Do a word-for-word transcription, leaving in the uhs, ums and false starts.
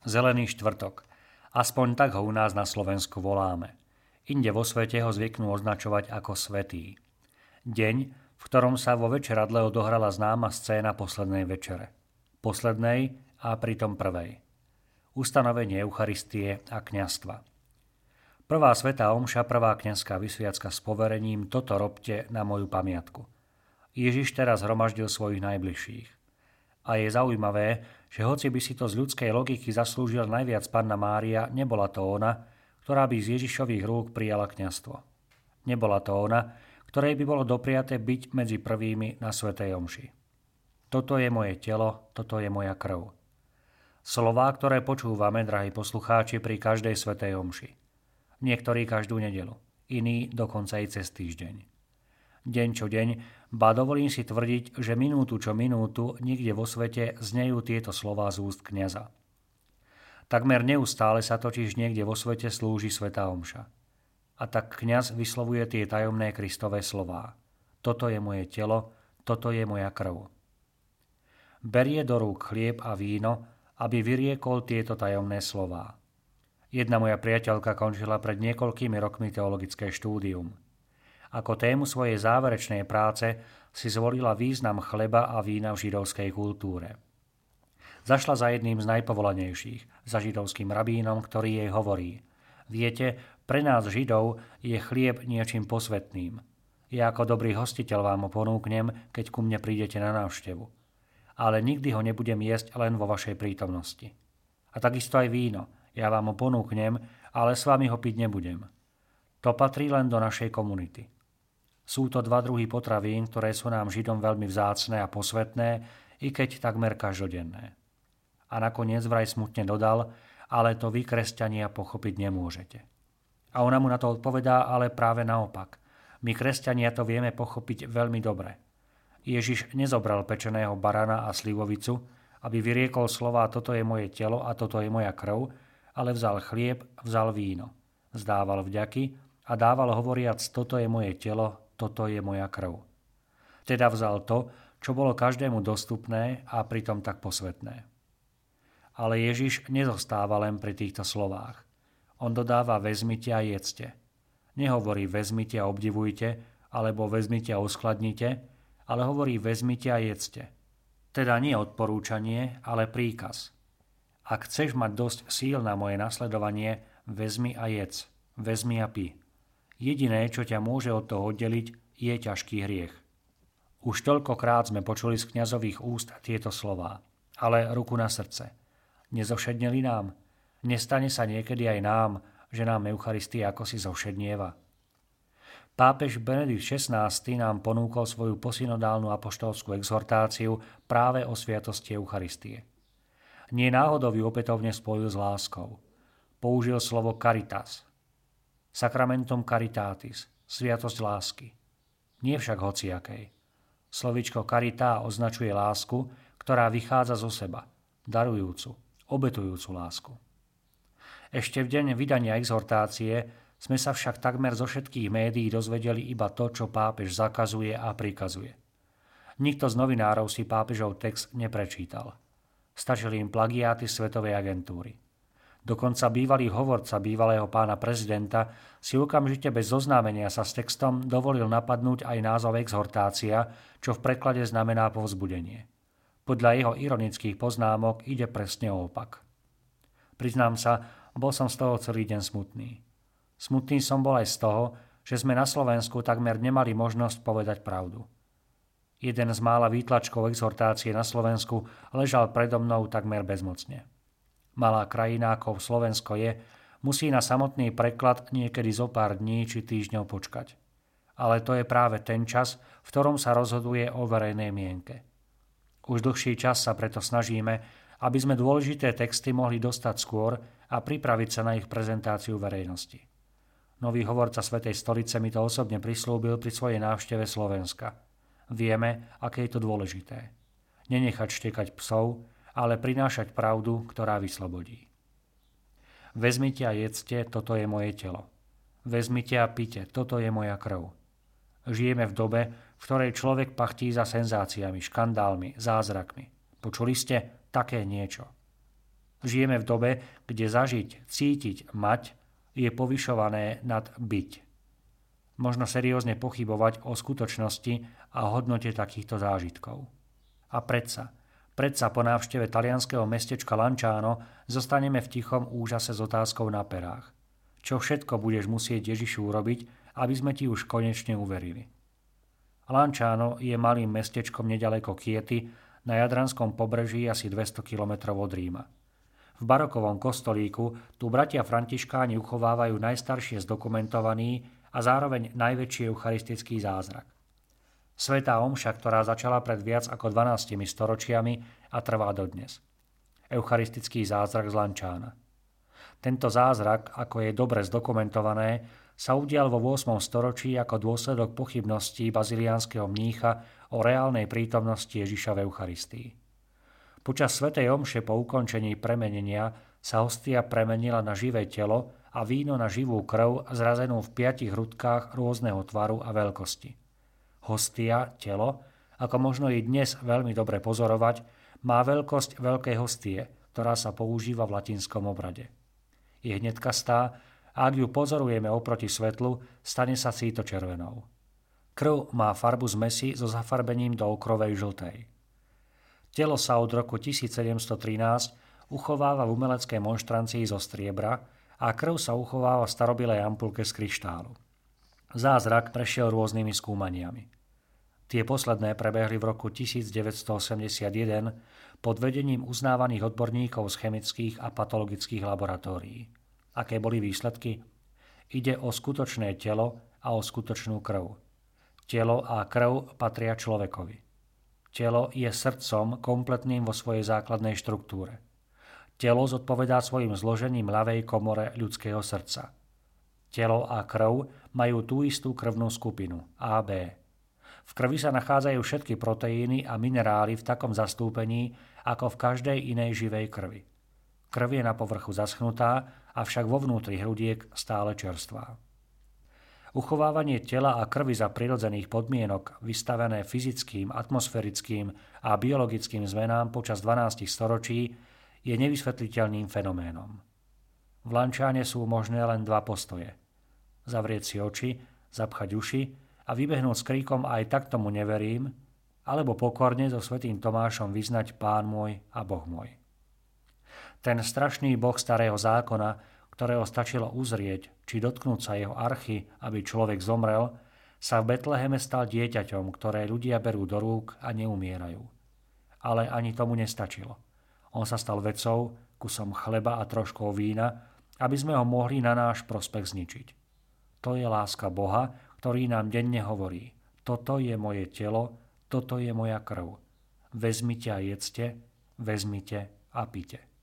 Zelený štvrtok. Aspoň tak ho u nás na Slovensku voláme. Inde vo svete ho zvyknú označovať ako svätý. Deň, v ktorom sa vo večeradle odohrala známa scéna poslednej večere. Poslednej a pritom prvej. Ustanovenie Eucharistie a kňazstva. Prvá svätá omša, prvá kňazská vysviacka s poverením, toto robte na moju pamiatku. Ježiš teraz hromaždil svojich najbližších. A je zaujímavé, že hoci by si to z ľudskej logiky zaslúžil najviac Panna Mária, nebola to ona, ktorá by z Ježišových rúk prijala kňazstvo. Nebola to ona, ktorej by bolo dopriaté byť medzi prvými na svätej omši. Toto je moje telo, toto je moja krv. Slová, ktoré počúvame, drahí poslucháči, pri každej svätej omši. Niektorí každú nedeľu, iní dokonca i cez týždeň. Deň čo deň, ba dovolím si tvrdiť, že minútu čo minútu nikde vo svete znejú tieto slová z úst kňaza. Takmer neustále sa totiž niekde vo svete slúži svätá omša. A tak kňaz vyslovuje tie tajomné Kristové slová. Toto je moje telo, toto je moja krv. Berie do rúk chlieb a víno, aby vyriekol tieto tajomné slová. Jedna moja priateľka končila pred niekoľkými rokmi teologické štúdium. Ako tému svojej záverečnej práce si zvolila význam chleba a vína v židovskej kultúre. Zašla za jedným z najpovolanejších, za židovským rabínom, ktorý jej hovorí: viete, pre nás Židov je chlieb niečím posvätným. Ja ako dobrý hostiteľ vám ho ponúknem, keď ku mne prídete na návštevu. Ale nikdy ho nebudem jesť len vo vašej prítomnosti. A takisto aj víno. Ja vám ho ponúknem, ale s vami ho piť nebudem. To patrí len do našej komunity. Sú to dva druhy potravín, ktoré sú nám Židom veľmi vzácne a posvätné, i keď takmer každodenné. A nakoniec vraj smutne dodal: ale to vy, kresťania, pochopiť nemôžete. A ona mu na to odpovedá: ale práve naopak. My, kresťania, to vieme pochopiť veľmi dobre. Ježiš nezobral pečeného barana a slivovicu, aby vyriekol slová: toto je moje telo a toto je moja krv, ale vzal chlieb, vzal víno. Zdával vďaky a dával hovoriac: toto je moje telo, toto je moja krv. Teda vzal to, čo bolo každému dostupné a pritom tak posvätné. Ale Ježiš nezostáva len pri týchto slovách. On dodáva: vezmite a jedzte. Nehovorí vezmite a obdivujte, alebo vezmite a uskladnite, ale hovorí vezmite a jedzte. Teda nie odporúčanie, ale príkaz. Ak chceš mať dosť síl na moje nasledovanie, vezmi a jedz, vezmi a pí. Jediné, čo ťa môže od toho oddeliť, je ťažký hriech. Už toľkokrát sme počuli z kňazových úst tieto slová, ale ruku na srdce. Nezovšedneli nám? Nestane sa niekedy aj nám, že nám Eucharistia ako si zovšednieva? Pápež Benedikt šestnásty nám ponúkol svoju posynodálnu apoštolskú exhortáciu práve o sviatosti Eucharistie. Nie náhodou ju opätovne spojil s láskou. Použil slovo caritas. Sacramentum caritatis, sviatosť lásky. Nie však hociakej. Slovičko caritá označuje lásku, ktorá vychádza zo seba, darujúcu, obetujúcu lásku. Ešte v deň vydania exhortácie sme sa však takmer zo všetkých médií dozvedeli iba to, čo pápež zakazuje a prikazuje. Nikto z novinárov si pápežov text neprečítal. Stačili im plagiáty Svetovej agentúry. Dokonca bývalý hovorca bývalého pána prezidenta si okamžite bez zoznámenia sa s textom dovolil napadnúť aj názov exhortácia, čo v preklade znamená povzbudenie. Podľa jeho ironických poznámok ide presne o opak. Priznám sa, bol som z toho celý deň smutný. Smutný som bol aj z toho, že sme na Slovensku takmer nemali možnosť povedať pravdu. Jeden z mála výtlačkov exhortácie na Slovensku ležal predo mnou takmer bezmocne. Malá krajina, ako Slovensko je, musí na samotný preklad niekedy zo pár dní či týždňov počkať. Ale to je práve ten čas, v ktorom sa rozhoduje o verejnej mienke. Už dlhší čas sa preto snažíme, aby sme dôležité texty mohli dostať skôr a pripraviť sa na ich prezentáciu verejnosti. Nový hovorca Svätej stolice mi to osobne prislúbil pri svojej návšteve Slovenska. Vieme, aké je to dôležité. Nenechať štekať psov, ale prinášať pravdu, ktorá vyslobodí. Vezmite a jedzte, toto je moje telo. Vezmite a pite, toto je moja krv. Žijeme v dobe, v ktorej človek pachtí za senzáciami, škandálmi, zázrakmi. Počuli ste také niečo? Žijeme v dobe, kde zažiť, cítiť, mať je povyšované nad byť. Možno seriózne pochybovať o skutočnosti a hodnote takýchto zážitkov. A predsa, predsa po návšteve talianskeho mestečka Lanciano zostaneme v tichom úžase s otázkou na perách. Čo všetko budeš musieť Ježišu urobiť, aby sme ti už konečne uverili. Lanciano je malým mestečkom nedaleko Chiety na jadranskom pobreží asi dvesto kilometrov od Ríma. V barokovom kostolíku tu bratia františkáni uchovávajú najstaršie zdokumentovaný a zároveň najväčší eucharistický zázrak. Svätá omša, ktorá začala pred viac ako dvanástimi storočiami a trvá dodnes. Eucharistický zázrak z Lanciana. Tento zázrak, ako je dobre zdokumentované, sa udial vo ôsmom storočí ako dôsledok pochybností baziliánskeho mnícha o reálnej prítomnosti Ježiša v Eucharistii. Počas svätej omše po ukončení premenenia sa hostia premenila na živé telo a víno na živú krv zrazenú v piatich hrudkách rôzneho tvaru a veľkosti. Hostia, telo, ako možno i dnes veľmi dobre pozorovať, má veľkosť veľkej hostie, ktorá sa používa v latinskom obrade. Je hnedkastá a ak ju pozorujeme oproti svetlu, stane sa síto červenou. Krv má farbu zmesi so zafarbením do okrovej žltej. Telo sa od roku tisícsedemstotrinásť uchováva v umeleckej monštrancii zo striebra a krv sa uchováva v starobilej ampulke z kryštálu. Zázrak prešiel rôznymi skúmaniami. Tie posledné prebehli v roku tisícdeväťstoosemdesiatjeden pod vedením uznávaných odborníkov z chemických a patologických laboratórií. Aké boli výsledky? Ide o skutočné telo a o skutočnú krv. Telo a krv patria človekovi. Telo je srdcom kompletným vo svojej základnej štruktúre. Telo zodpovedá svojim zložením ľavej komore ľudského srdca. Telo a krv majú tú istú krvnú skupinu á bé. V krvi sa nachádzajú všetky proteíny a minerály v takom zastúpení ako v každej inej živej krvi. Krv je na povrchu zaschnutá, avšak vo vnútri hrudiek stále čerstvá. Uchovávanie tela a krvi za prirodzených podmienok, vystavené fyzickým, atmosférickým a biologickým zmenám počas dvanástich storočí, je nevysvetliteľným fenoménom. V Lanciane sú možné len dva postoje. Zavrieť si oči, zapchať uši a vybehnúť s kríkom aj tak tomu neverím, alebo pokorne so svätým Tomášom vyznať Pán môj a Boh môj. Ten strašný Boh starého zákona, ktorého stačilo uzrieť či dotknúť sa jeho archy, aby človek zomrel, sa v Betleheme stal dieťaťom, ktoré ľudia berú do rúk a neumierajú. Ale ani tomu nestačilo. On sa stal vecou, kusom chleba a troškou vína, aby sme ho mohli na náš prospech zničiť. To je láska Boha, ktorý nám denne hovorí: toto je moje telo, toto je moja krv. Vezmite a jedzte, vezmite a pite.